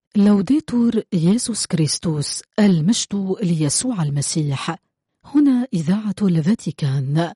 لوديتور يسوع كريستوس، المجد ليسوع المسيح. هنا إذاعة الفاتيكان.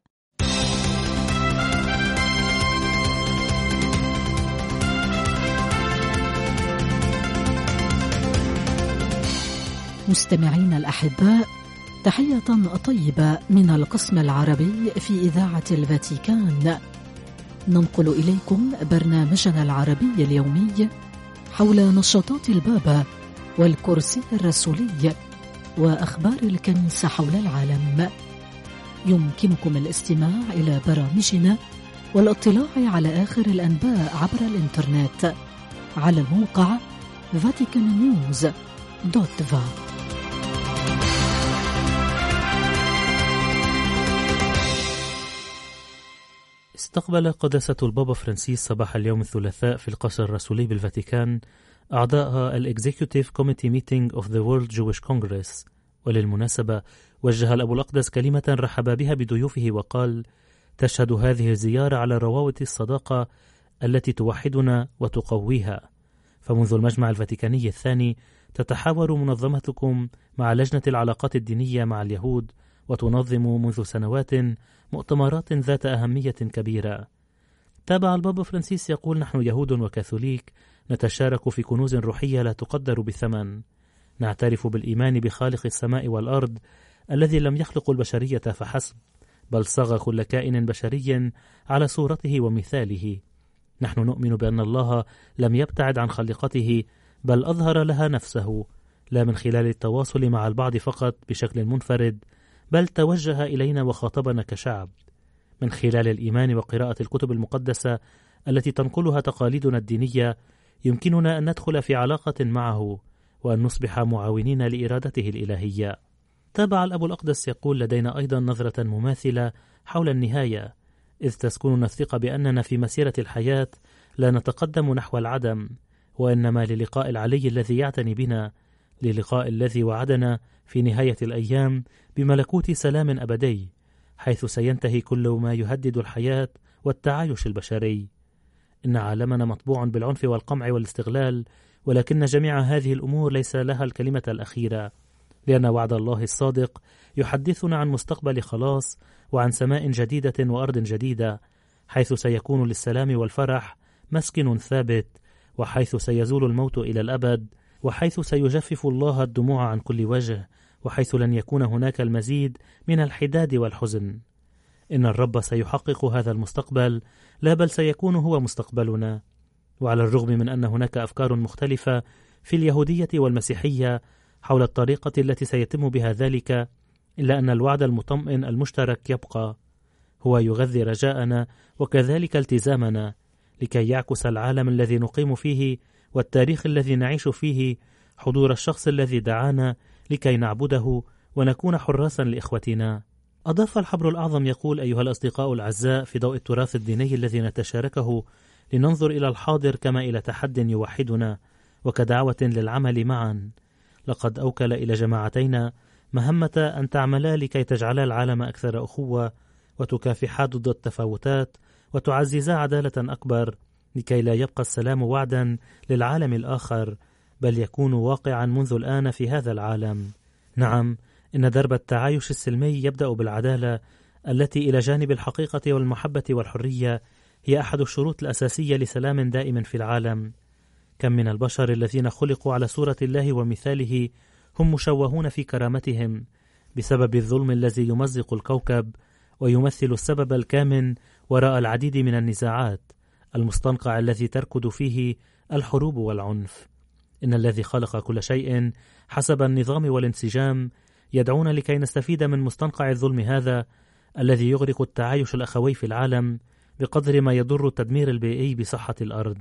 مستمعين الأحباء، تحية طيبة من القسم العربي في إذاعة الفاتيكان. ننقل إليكم برنامجنا العربي اليومي حول نشاطات البابا والكرسي الرسولي وأخبار الكنيسة حول العالم. يمكنكم الاستماع إلى برامجنا والاطلاع على آخر الأنباء عبر الإنترنت على الموقع vaticannews.va. استقبل قداسة البابا فرانسيس صباح اليوم الثلاثاء في القصر الرسولي بالفاتيكان أعضاء الإكزيكيوتيف كوميتي ميتينج أوف ذا وورلد جويش كونغرس، وللمناسبة وجه الأب الأقدس كلمة رحب بها بضيوفه وقال: تشهد هذه الزيارة على روابط الصداقة التي توحدنا وتقويها، فمنذ المجمع الفاتيكاني الثاني تتحاور منظمتكم مع لجنة العلاقات الدينية مع اليهود، وتنظم منذ سنوات مؤتمرات ذات أهمية كبيرة. تابع البابا فرانسيس يقول: نحن يهود وكاثوليك نتشارك في كنوز روحية لا تقدر بثمن. نعترف بالإيمان بخالق السماء والأرض الذي لم يخلق البشرية فحسب، بل صاغ كل كائن بشري على صورته ومثاله. نحن نؤمن بأن الله لم يبتعد عن خلقته، بل أظهر لها نفسه، لا من خلال التواصل مع البعض فقط بشكل منفرد، بل توجه إلينا وخاطبنا كشعب. من خلال الإيمان وقراءة الكتب المقدسة التي تنقلها تقاليدنا الدينية يمكننا أن ندخل في علاقة معه وأن نصبح معاونين لإرادته الإلهية. تابع الأب الأقدس يقول: لدينا أيضا نظرة مماثلة حول النهاية، إذ تسكننا الثقة بأننا في مسيرة الحياة لا نتقدم نحو العدم، وإنما للقاء العلي الذي يعتني بنا، للقاء الذي وعدنا في نهاية الأيام بملكوت سلام أبدي، حيث سينتهي كل ما يهدد الحياة والتعايش البشري. إن عالمنا مطبوع بالعنف والقمع والاستغلال، ولكن جميع هذه الأمور ليس لها الكلمة الأخيرة، لأن وعد الله الصادق يحدثنا عن مستقبل خلاص وعن سماء جديدة وأرض جديدة، حيث سيكون للسلام والفرح مسكن ثابت، وحيث سيزول الموت إلى الأبد، وحيث سيجفف الله الدموع عن كل وجه، وحيث لن يكون هناك المزيد من الحداد والحزن. إن الرب سيحقق هذا المستقبل، لا بل سيكون هو مستقبلنا. وعلى الرغم من أن هناك أفكار مختلفة في اليهودية والمسيحية حول الطريقة التي سيتم بها ذلك، إلا أن الوعد المطمئن المشترك يبقى، هو يغذي رجاءنا وكذلك التزامنا، لكي يعكس العالم الذي نقيم فيه والتاريخ الذي نعيش فيه حضور الشخص الذي دعانا لكي نعبده ونكون حراسا لإخوتنا. أضاف الحبر الأعظم يقول: أيها الأصدقاء الأعزاء، في ضوء التراث الديني الذي نتشاركه لننظر إلى الحاضر كما إلى تحد يوحدنا وكدعوة للعمل معا. لقد أوكل إلى جماعتينا مهمة أن تعملا لكي تجعلا العالم أكثر أخوة، وتكافحا ضد التفاوتات، وتعززا عدالة أكبر، لكي لا يبقى السلام وعدا للعالم الآخر، بل يكون واقعا منذ الآن في هذا العالم. نعم، إن درب التعايش السلمي يبدأ بالعدالة التي إلى جانب الحقيقة والمحبة والحرية هي أحد الشروط الأساسية لسلام دائم في العالم. كم من البشر الذين خلقوا على صورة الله ومثاله هم مشوهون في كرامتهم بسبب الظلم الذي يمزق الكوكب، ويمثل السبب الكامن وراء العديد من النزاعات، المستنقع الذي تركض فيه الحروب والعنف. إن الذي خلق كل شيء حسب النظام والانسجام يدعونا لكي نستفيد من مستنقع الظلم هذا الذي يغرق التعايش الأخوي في العالم بقدر ما يضر التدمير البيئي بصحة الأرض.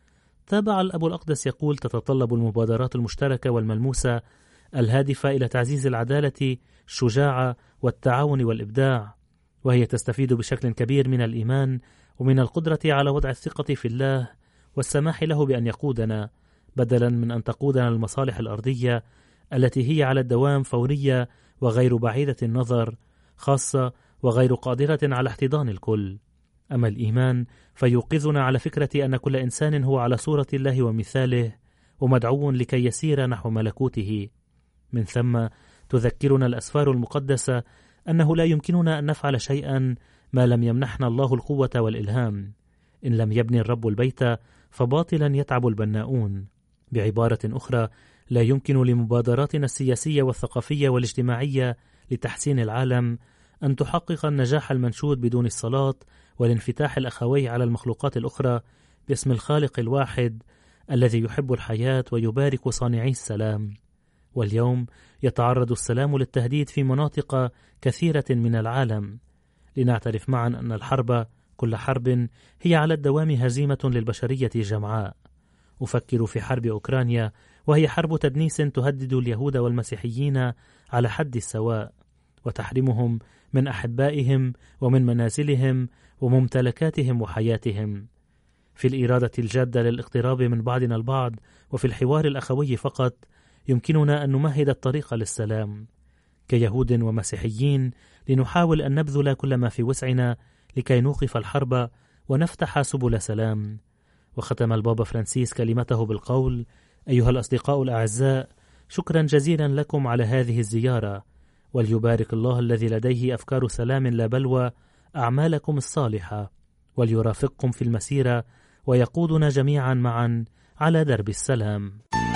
تابع الأب الأقدس يقول: تتطلب المبادرات المشتركة والملموسة الهادفة إلى تعزيز العدالة الشجاعة والتعاون والإبداع، وهي تستفيد بشكل كبير من الإيمان ومن القدرة على وضع الثقة في الله والسماح له بأن يقودنا، بدلا من أن تقودنا المصالح الأرضية التي هي على الدوام فورية وغير بعيدة النظر، خاصة وغير قادرة على احتضان الكل. أما الإيمان فيوقظنا على فكرة أن كل إنسان هو على صورة الله ومثاله، ومدعو لكي يسير نحو ملكوته. من ثم تذكرنا الأسفار المقدسة أنه لا يمكننا أن نفعل شيئا ما لم يمنحنا الله القوة والإلهام. إن لم يبني الرب البيت فباطلا يتعب البناؤون. بعبارة أخرى، لا يمكن لمبادراتنا السياسية والثقافية والاجتماعية لتحسين العالم أن تحقق النجاح المنشود بدون الصلاة والانفتاح الأخوي على المخلوقات الأخرى باسم الخالق الواحد الذي يحب الحياة ويبارك صانعي السلام. واليوم يتعرض السلام للتهديد في مناطق كثيرة من العالم. لنعترف معا أن الحرب، كل حرب، هي على الدوام هزيمة للبشرية جمعاء. أفكر في حرب أوكرانيا، وهي حرب تدنيس تهدد اليهود والمسيحيين على حد السواء، وتحرمهم من أحبائهم ومن منازلهم وممتلكاتهم وحياتهم. في الإرادة الجادة للاقتراب من بعضنا البعض وفي الحوار الأخوي فقط يمكننا أن نمهد الطريق للسلام. كيهود ومسيحيين لنحاول أن نبذل كل ما في وسعنا لكي نوقف الحرب ونفتح سبل سلام. وختم البابا فرانسيس كلمته بالقول: أيها الأصدقاء الأعزاء، شكرا جزيلا لكم على هذه الزيارة، وليبارك الله الذي لديه أفكار سلام لا بلوى أعمالكم الصالحة، وليرافقكم في المسيرة ويقودنا جميعا معا على درب السلام.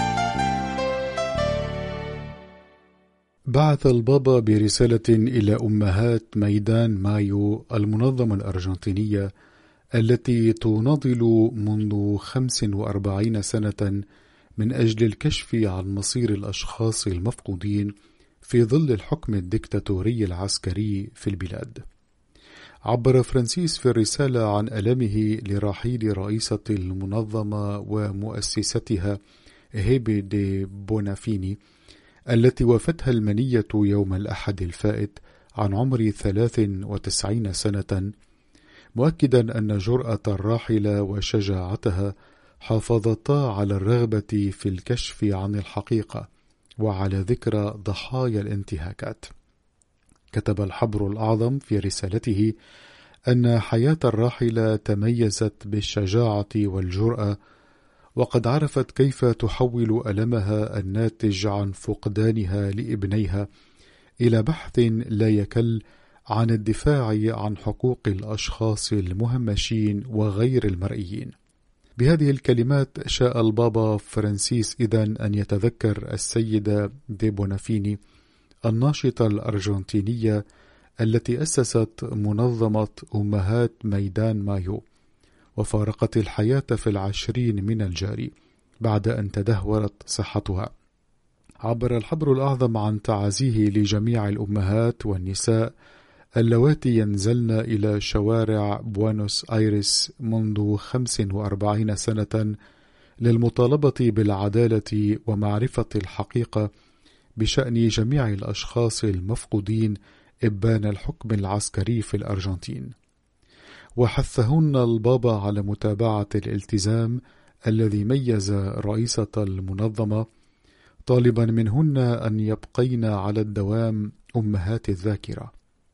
بعث البابا برسالة إلى أمهات ميدان مايو المنظمة الأرجنتينية التي تناضل منذ 45 سنة من أجل الكشف عن مصير الأشخاص المفقودين في ظل الحكم الدكتاتوري العسكري في البلاد. عبر فرانسيس في الرسالة عن ألمه لرحيل رئيسة المنظمة ومؤسستها هيبي دي بونافيني التي وفتها المنية يوم الأحد الفائت عن عمر 93 سنة، مؤكدا أن جرأة الراحلة وشجاعتها حافظتا على الرغبة في الكشف عن الحقيقة وعلى ذكرى ضحايا الانتهاكات. كتب الحبر الأعظم في رسالته أن حياة الراحلة تميزت بالشجاعة والجرأة، وقد عرفت كيف تحول ألمها الناتج عن فقدانها لابنيها إلى بحث لا يكل عن الدفاع عن حقوق الأشخاص المهمشين وغير المرئيين. بهذه الكلمات شاء البابا فرانسيس إذن أن يتذكر السيدة دي بونافيني الناشطة الأرجنتينية التي أسست منظمة أمهات ميدان مايو، وفارقت الحياة في 20 من الجاري بعد أن تدهورت صحتها. عبر الحبر الأعظم عن تعازيه لجميع الأمهات والنساء اللواتي ينزلن إلى شوارع بوينوس آيرس منذ 45 سنة للمطالبة بالعدالة ومعرفة الحقيقة بشأن جميع الأشخاص المفقودين إبان الحكم العسكري في الأرجنتين. وحثهن البابا على متابعة الالتزام الذي ميز رئيسة المنظمة، طالبا منهن أن يبقين على الدوام أمهات الذاكرة.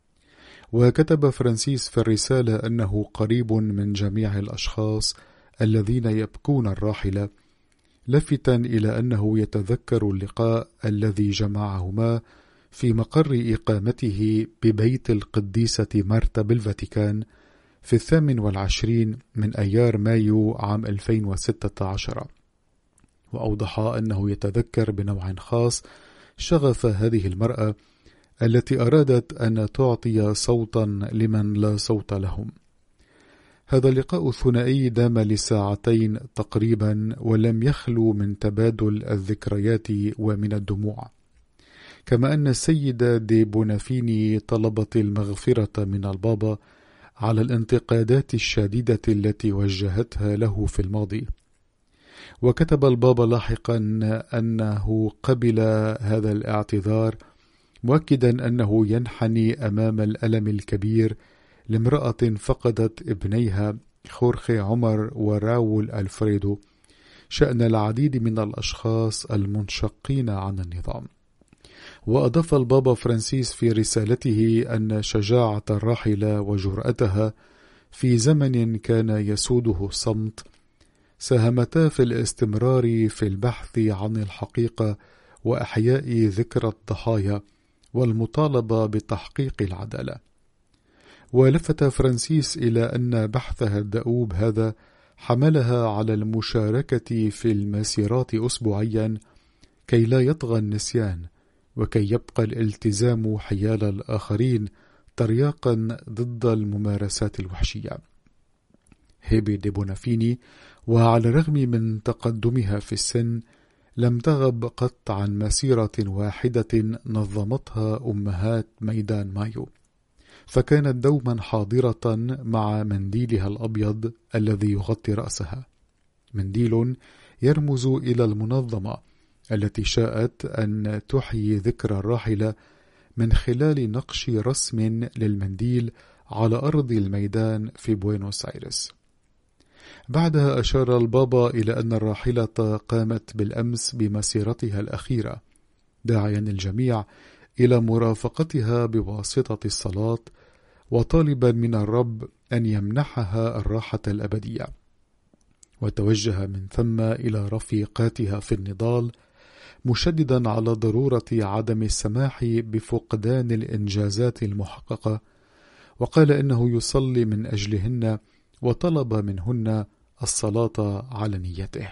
وكتب فرانسيس في الرسالة أنه قريب من جميع الأشخاص الذين يبكون الراحلة، لافتا إلى أنه يتذكر اللقاء الذي جمعهما في مقر إقامته ببيت القديسة مارتا بالفاتيكان في 28 من أيار مايو عام 2016. وأوضح أنه يتذكر بنوع خاص شغف هذه المرأة التي أرادت أن تعطي صوتا لمن لا صوت لهم. هذا اللقاء الثنائي دام لساعتين تقريبا، ولم يخلو من تبادل الذكريات ومن الدموع. كما أن السيدة دي بونافيني طلبت المغفرة من البابا على الانتقادات الشديدة التي وجهتها له في الماضي. وكتب البابا لاحقا أنه قبل هذا الاعتذار، مؤكدا أنه ينحني أمام الألم الكبير لامرأة فقدت ابنيها خورخي عمر وراول ألفريدو، شأن العديد من الأشخاص المنشقين عن النظام. وأضاف البابا فرانسيس في رسالته أن شجاعة الراحلة وجرأتها في زمن كان يسوده الصمت ساهمتا في الاستمرار في البحث عن الحقيقة وإحياء ذكرى الضحايا والمطالبة بتحقيق العدالة. ولفت فرانسيس إلى أن بحثها الدؤوب هذا حملها على المشاركة في المسيرات أسبوعيا كي لا يطغى النسيان وكي يبقى الالتزام حيال الآخرين ترياقا ضد الممارسات الوحشية. هيبي دي بونافيني وعلى الرغم من تقدمها في السن لم تغب قط عن مسيرة واحدة نظمتها أمهات ميدان مايو، فكانت دوما حاضرة مع منديلها الأبيض الذي يغطي رأسها، منديل يرمز إلى المنظمة التي شاءت أن تحيي ذكرى الراحلة من خلال نقش رسم للمنديل على أرض الميدان في بوينوس آيرس. بعدها أشار البابا إلى أن الراحلة قامت بالأمس بمسيرتها الأخيرة، داعيا الجميع إلى مرافقتها بواسطة الصلاة، وطالبا من الرب أن يمنحها الراحة الأبدية. وتوجه من ثم إلى رفيقاتها في النضال، مشددا على ضرورة عدم السماح بفقدان الإنجازات المحققة، وقال إنه يصلي من أجلهن وطلب منهن الصلاة على نيته.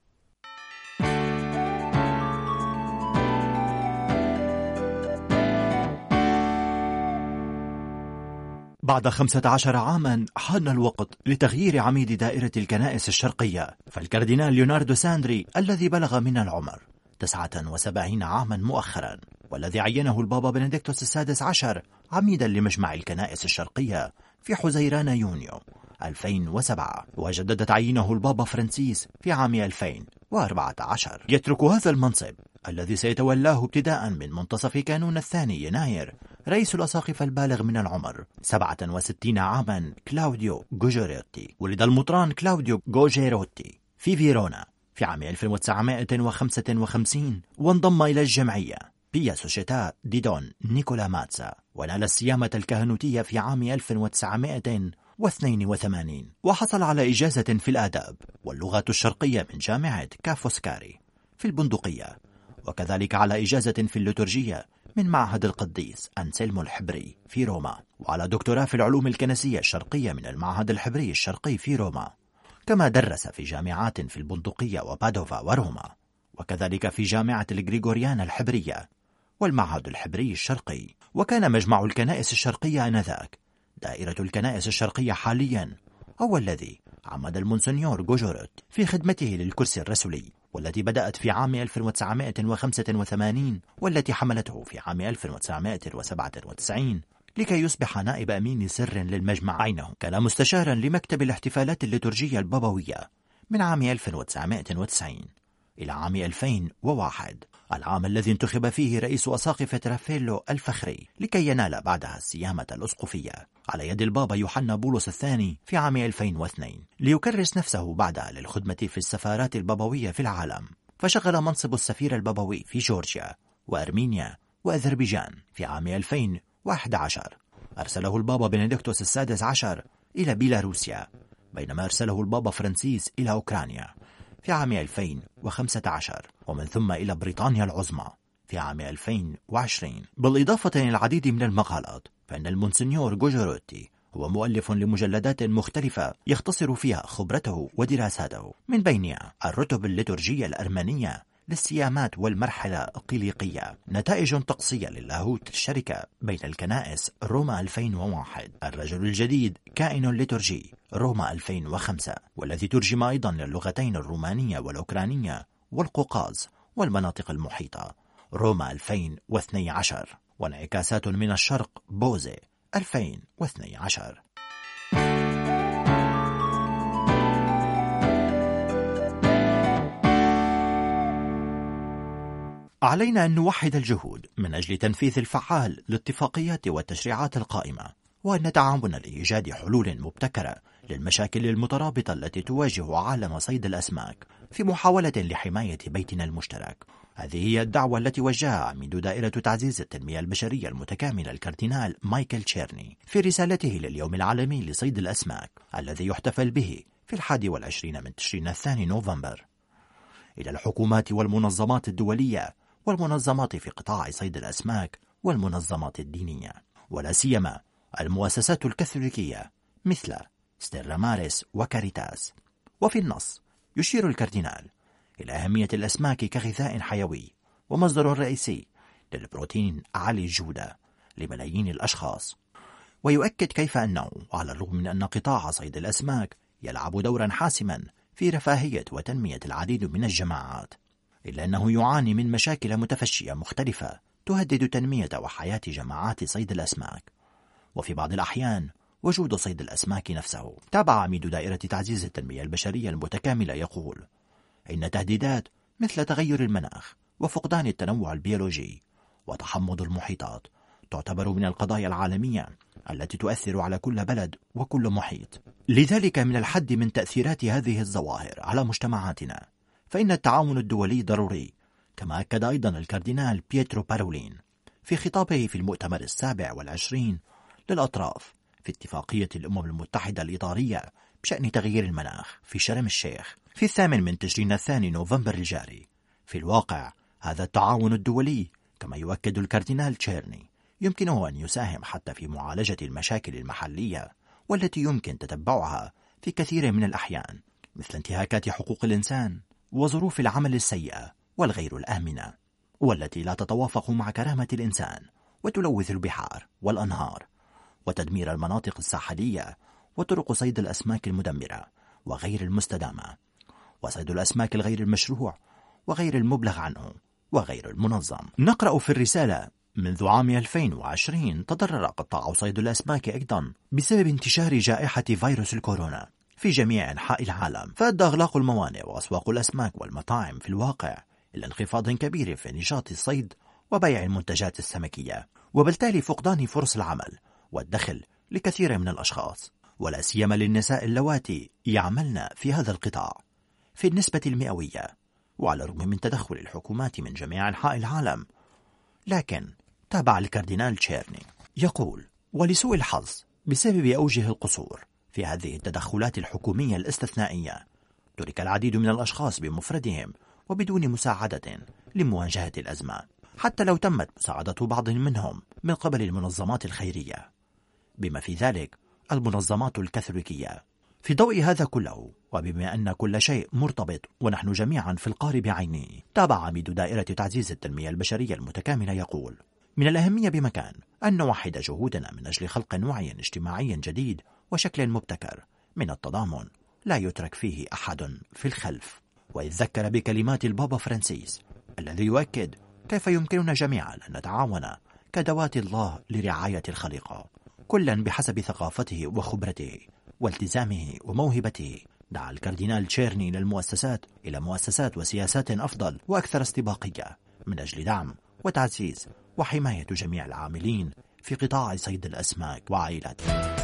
بعد 15 عاما حان الوقت لتغيير عميد دائرة الكنائس الشرقية، فالكاردينال ليوناردو ساندري الذي بلغ من العمر 79 عاما مؤخرا، والذي عينه البابا بنديكتوس السادس عشر عميدا لمجمع الكنائس الشرقية في حزيران يونيو 2007، وجدد تعيينه البابا فرانسيس في عام 2014. يترك هذا المنصب الذي سيتولاه ابتداء من منتصف كانون الثاني يناير رئيس الأساقفة البالغ من العمر 67 عاما كلاوديو جوجيروتي. ولد المطران كلاوديو جوجيروتي في فيرونا في عام 1955، وانضم إلى الجمعية بيا سوشيتا دي دون نيكولا ماتزا، ونال السيامة الكهنوتية في عام 1982، وحصل على إجازة في الآداب واللغات الشرقية من جامعة كافوسكاري في البندقية، وكذلك على إجازة في الليتورجية من معهد القديس أنسلمو الحبري في روما، وعلى دكتوراه في العلوم الكنسية الشرقية من المعهد الحبري الشرقي في روما. كما درس في جامعات في البندقية وبادوفا وروما، وكذلك في جامعة الغريغوريانا الحبرية والمعهد الحبري الشرقي. وكان مجمع الكنائس الشرقية آنذاك دائرة الكنائس الشرقية حاليا، هو الذي عمد المونسنيور جوجيروت في خدمته للكرسي الرسولي، والتي بدأت في عام 1985 والتي حملته في عام 1997 لكي يصبح نائب أمين سر للمجمع. عينه كان مستشارا لمكتب الاحتفالات الليتورجية البابوية من عام 1990 إلى عام 2001، العام الذي انتخب فيه رئيس أساقفة رافيلو الفخري لكي ينال بعدها السيامة الأسقفية على يد البابا يوحنا بولس الثاني في عام 2002، ليكرس نفسه بعدها للخدمة في السفارات البابوية في العالم، فشغل منصب السفير البابوي في جورجيا وأرمينيا وأذربيجان. في عام 2011 أرسله البابا بنديكتوس السادس عشر إلى بيلاروسيا، بينما أرسله البابا فرانسيس إلى أوكرانيا في عام 2015، ومن ثم إلى بريطانيا العظمى في عام 2020. بالإضافة إلى العديد من المقالات، فإن المونسنيور جوجيروتي هو مؤلف لمجلدات مختلفة يختصر فيها خبرته ودراساته، من بينها الرتب الليتورجية الأرمنية للسيامات والمرحلة القليقية، نتائج طقسية للاهوت الشركة بين الكنائس روما 2001، الرجل الجديد كائن ليتورجي روما 2005، والذي ترجم أيضا للغتين الرومانية والأوكرانية والقوقاز والمناطق المحيطة روما 2012، وانعكاسات من الشرق بوزي 2012. علينا أن نوحد الجهود من أجل تنفيذ الفعال للاتفاقيات والتشريعات القائمة، وأن نتعاون لإيجاد حلول مبتكرة للمشاكل المترابطة التي تواجه عالم صيد الأسماك في محاولة لحماية بيتنا المشترك. هذه هي الدعوة التي وجهها عميد دائرة تعزيز التنمية البشرية المتكاملة الكاردينال مايكل تشيرني في رسالته لليوم العالمي لصيد الأسماك الذي يحتفل به في 21 من تشرين الثاني نوفمبر إلى الحكومات والمنظمات الدولية والمنظمات في قطاع صيد الأسماك والمنظمات الدينية، ولا سيما المؤسسات الكاثوليكية مثل ستيلا ماريس وكاريتاس. وفي النص يشير الكاردينال إلى أهمية الأسماك كغذاء حيوي ومصدر رئيسي للبروتين عالي الجودة لملايين الأشخاص، ويؤكد كيف أنه على الرغم من أن قطاع صيد الأسماك يلعب دورا حاسما في رفاهية وتنمية العديد من الجماعات، إلا أنه يعاني من مشاكل متفشية مختلفة تهدد تنمية وحياة جماعات صيد الأسماك، وفي بعض الأحيان وجود صيد الأسماك نفسه. تابع عميد دائرة تعزيز التنمية البشرية المتكاملة يقول إن تهديدات مثل تغير المناخ وفقدان التنوع البيولوجي وتحمض المحيطات تعتبر من القضايا العالمية التي تؤثر على كل بلد وكل محيط. لذلك من الحد من تأثيرات هذه الظواهر على مجتمعاتنا فإن التعاون الدولي ضروري، كما أكد أيضا الكاردينال بيترو بارولين في خطابه في المؤتمر 27 للأطراف في اتفاقية الأمم المتحدة الإطارية بشأن تغيير المناخ في شرم الشيخ في 8 من تشرين الثاني نوفمبر الجاري. في الواقع هذا التعاون الدولي كما يؤكد الكاردينال تشيرني يمكنه أن يساهم حتى في معالجة المشاكل المحلية والتي يمكن تتبعها في كثير من الأحيان، مثل انتهاكات حقوق الإنسان وظروف العمل السيئة والغير الآمنة، والتي لا تتوافق مع كرامة الإنسان وتلوث البحار والأنهار وتدمير المناطق الساحلية وطرق صيد الأسماك المدمرة وغير المستدامة وصيد الأسماك الغير المشروع وغير المبلغ عنه وغير المنظم. نقرأ في الرسالة منذ عام 2020 تضرر قطاع صيد الأسماك أيضا بسبب انتشار جائحة فيروس الكورونا في جميع أنحاء العالم، فأدى إغلاق الموانئ وأسواق الأسماك والمطاعم في الواقع إلى انخفاض كبير في نشاط الصيد وبيع المنتجات السمكية، وبالتالي فقدان فرص العمل والدخل لكثير من الأشخاص، ولا سيما للنساء اللواتي يعملن في هذا القطاع في النسبة المئوية، وعلى الرغم من تدخل الحكومات من جميع أنحاء العالم. لكن تابع الكاردينال تشيرني يقول: ولسوء الحظ بسبب أوجه القصور في هذه التدخلات الحكومية الاستثنائية ترك العديد من الأشخاص بمفردهم وبدون مساعدة لمواجهة الأزمة، حتى لو تمت مساعدة بعض منهم من قبل المنظمات الخيرية، بما في ذلك المنظمات الكاثوليكية. في ضوء هذا كله، وبما أن كل شيء مرتبط ونحن جميعا في القار بعينه، تابع عميد دائرة تعزيز التنمية البشرية المتكاملة يقول: من الأهمية بمكان أن نوحد جهودنا من أجل خلق وعي اجتماعي جديد وشكل مبتكر من التضامن لا يترك فيه أحد في الخلف. وإذ ذكر بكلمات البابا فرانسيس الذي يؤكد كيف يمكننا جميعا أن نتعاون كدوات الله لرعاية الخليقة، كلا بحسب ثقافته وخبرته والتزامه وموهبته، دعا الكاردينال تشيرني إلى مؤسسات وسياسات أفضل وأكثر استباقية من أجل دعم وتعزيز وحماية جميع العاملين في قطاع صيد الأسماك وعائلاتهم.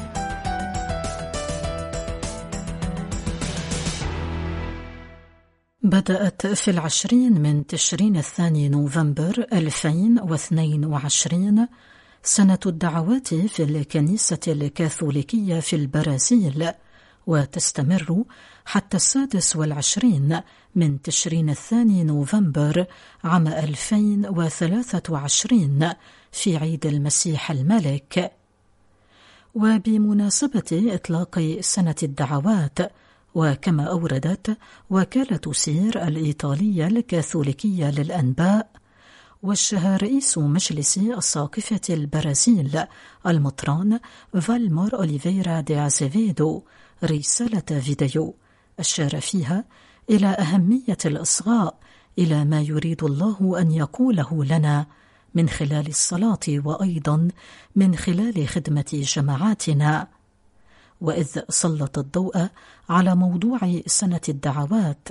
بدأت في 20 من تشرين الثاني نوفمبر 2022 سنة الدعوات في الكنيسة الكاثوليكية في البرازيل، وتستمر حتى 26 من تشرين الثاني نوفمبر عام 2023 في عيد المسيح الملك. وبمناسبة إطلاق سنة الدعوات، وكما أوردت وكالة سير الإيطالية الكاثوليكية للأنباء، وجه رئيس مجلس أساقفة البرازيل المطران فالمور أوليفيرا دي أزيفيدو رسالة فيديو أشار فيها إلى أهمية الإصغاء إلى ما يريد الله أن يقوله لنا من خلال الصلاة وأيضا من خلال خدمة جماعاتنا. وإذ سلط الضوء على موضوع سنة الدعوات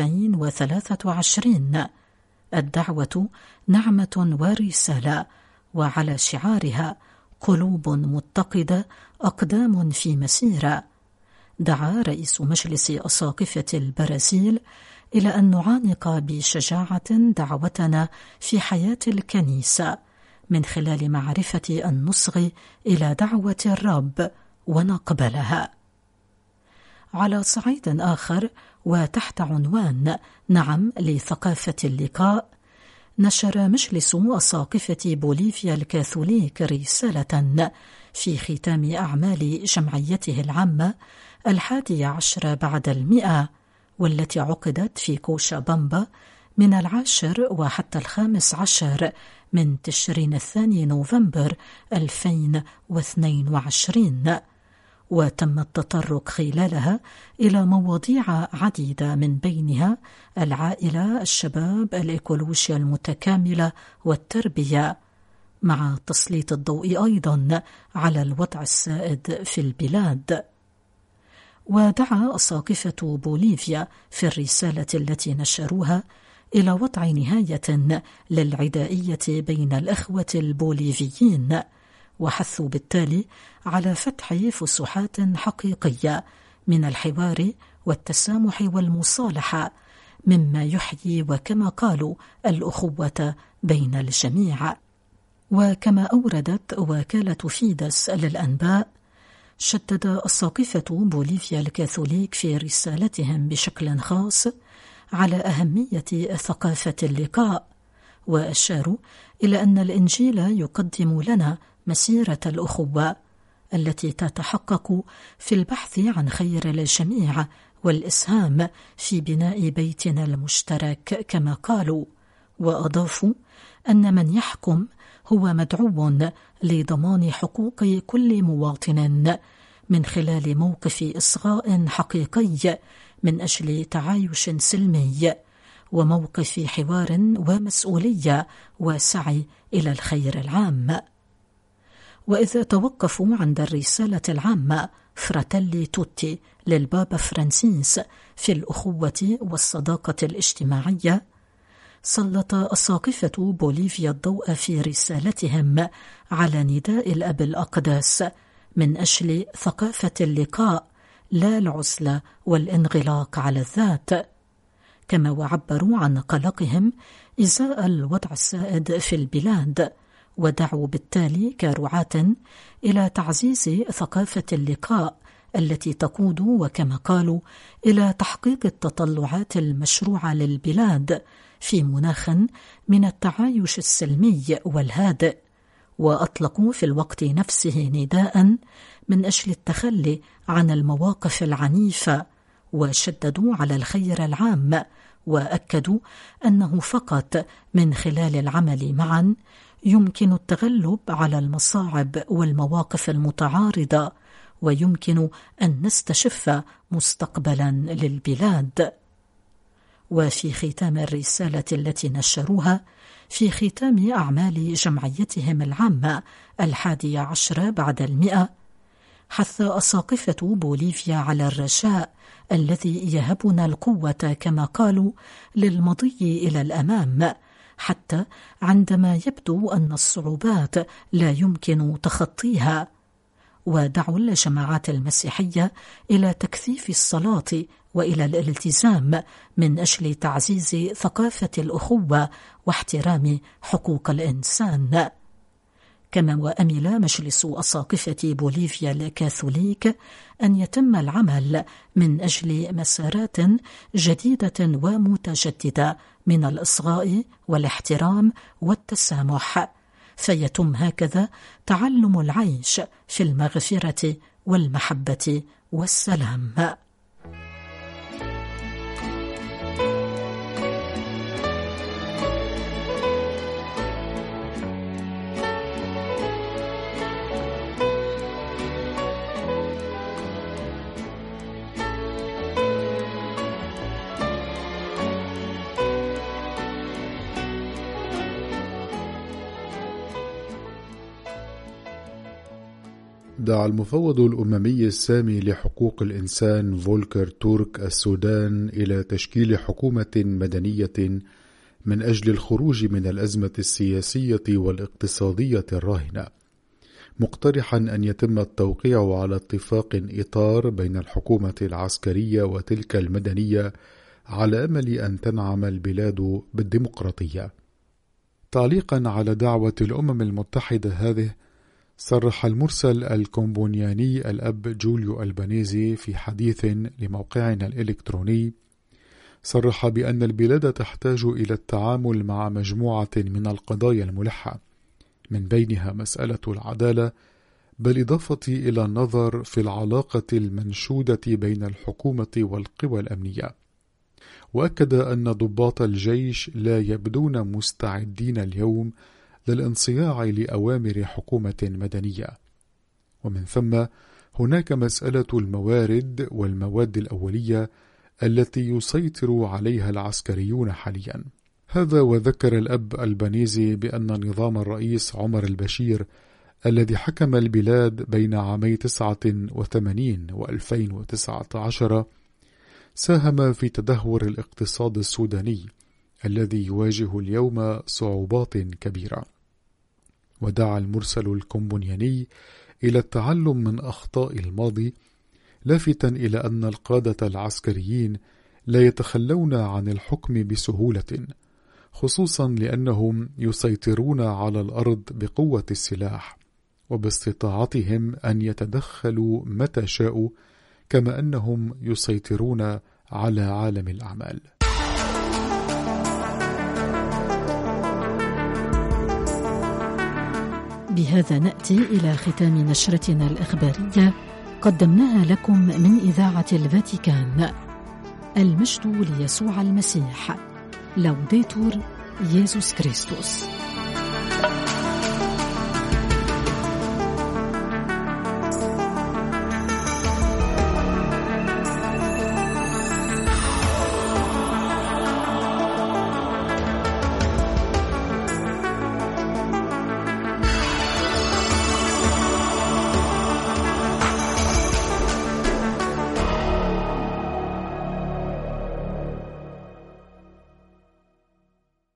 2023 الدعوة نعمة ورسالة، وعلى شعارها قلوب متقدة أقدام في مسيرة، دعا رئيس مجلس أساقفة البرازيل إلى أن نعانق بشجاعة دعوتنا في حياة الكنيسة من خلال معرفة أن نصغي إلى دعوة الرب ونقبلها. على صعيد آخر وتحت عنوان نعم لثقافة اللقاء، نشر مجلس أساقفة بوليفيا الكاثوليك رسالة في ختام أعمال جمعيته العامة 11 بعد 100، والتي عقدت في كوشابامبا من 10 وحتى 15 من تشرين الثاني نوفمبر 2022، وتم التطرق خلالها إلى مواضيع عديدة من بينها العائلة، الشباب، الإيكولوجيا المتكاملة والتربية، مع تسليط الضوء أيضا على الوضع السائد في البلاد. ودعا أساقفة بوليفيا في الرسالة التي نشروها إلى وضع نهاية للعدائية بين الإخوة البوليفيين، وحثوا بالتالي على فتح فسحات حقيقية من الحوار والتسامح والمصالحة، مما يحيي وكما قالوا الأخوة بين الجميع. وكما أوردت وكالة فيدس للأنباء، شدد أساقفة بوليفيا الكاثوليك في رسالتهم بشكل خاص على أهمية ثقافة اللقاء، وأشاروا إلى أن الإنجيل يقدم لنا مسيرة الأخوة التي تتحقق في البحث عن خير الجميع والإسهام في بناء بيتنا المشترك كما قالوا. وأضافوا أن من يحكم هو مدعو لضمان حقوق كل مواطن من خلال موقف إصغاء حقيقي من أجل تعايش سلمي، وموقف حوار ومسؤولية وسعي إلى الخير العام. وإذا توقفوا عند الرسالة العامة فراتيلي توتي للبابا فرانسيس في الأخوة والصداقة الاجتماعية، سلط أساقفة بوليفيا الضوء في رسالتهم على نداء الأب الأقدس من أجل ثقافة اللقاء لا العزلة والانغلاق على الذات، كما وعبروا عن قلقهم إزاء الوضع السائد في البلاد، ودعوا بالتالي كرعاة إلى تعزيز ثقافة اللقاء التي تقود وكما قالوا إلى تحقيق التطلعات المشروعة للبلاد في مناخ من التعايش السلمي والهادئ. وأطلقوا في الوقت نفسه نداء من أجل التخلي عن المواقف العنيفة، وشددوا على الخير العام، وأكدوا أنه فقط من خلال العمل معا يمكن التغلب على المصاعب والمواقف المتعارضة، ويمكن أن نستشف مستقبلا للبلاد. وفي ختام الرسالة التي نشروها في ختام أعمال جمعيتهم العامة 11 بعد 100، حث أساقفة بوليفيا على الرجاء الذي يهبنا القوة كما قالوا للمضي إلى الأمام، حتى عندما يبدو أن الصعوبات لا يمكن تخطيها. ودعوا الجماعات المسيحية إلى تكثيف الصلاة وإلى الالتزام من أجل تعزيز ثقافة الأخوة واحترام حقوق الإنسان. كما وأمل مجلس أساقفة بوليفيا الكاثوليك أن يتم العمل من أجل مسارات جديدة ومتجددة من الإصغاء والاحترام والتسامح، فيتم هكذا تعلم العيش في المغفرة والمحبة والسلام. دعا المفوض الأممي السامي لحقوق الإنسان فولكر تورك السودان إلى تشكيل حكومة مدنية من أجل الخروج من الأزمة السياسية والاقتصادية الراهنة، مقترحا أن يتم التوقيع على اتفاق إطار بين الحكومة العسكرية وتلك المدنية على أمل أن تنعم البلاد بالديمقراطية. تعليقا على دعوة الأمم المتحدة هذه، صرح المرسل الكومبونياني الأب جوليو ألبانيزي في حديث لموقعنا الإلكتروني، صرح بأن البلاد تحتاج إلى التعامل مع مجموعة من القضايا الملحة، من بينها مسألة العدالة، بالإضافة إلى النظر في العلاقة المنشودة بين الحكومة والقوى الأمنية. وأكد أن ضباط الجيش لا يبدون مستعدين اليوم للانصياع لأوامر حكومة مدنية، ومن ثم هناك مسألة الموارد والمواد الأولية التي يسيطر عليها العسكريون حاليا. هذا وذكر الأب ألبانيزي بأن نظام الرئيس عمر البشير الذي حكم البلاد بين عامي 89 و2019 ساهم في تدهور الاقتصاد السوداني الذي يواجه اليوم صعوبات كبيرة. ودعا المرسل الكومبونياني إلى التعلم من أخطاء الماضي، لافتا إلى أن القادة العسكريين لا يتخلون عن الحكم بسهولة، خصوصا لأنهم يسيطرون على الأرض بقوة السلاح وباستطاعتهم أن يتدخلوا متى شاءوا، كما أنهم يسيطرون على عالم الأعمال. بهذا نأتي إلى ختام نشرتنا الإخبارية قدمناها لكم من إذاعة الفاتيكان. المجد ليسوع المسيح. لوديتور يسوع كريستوس.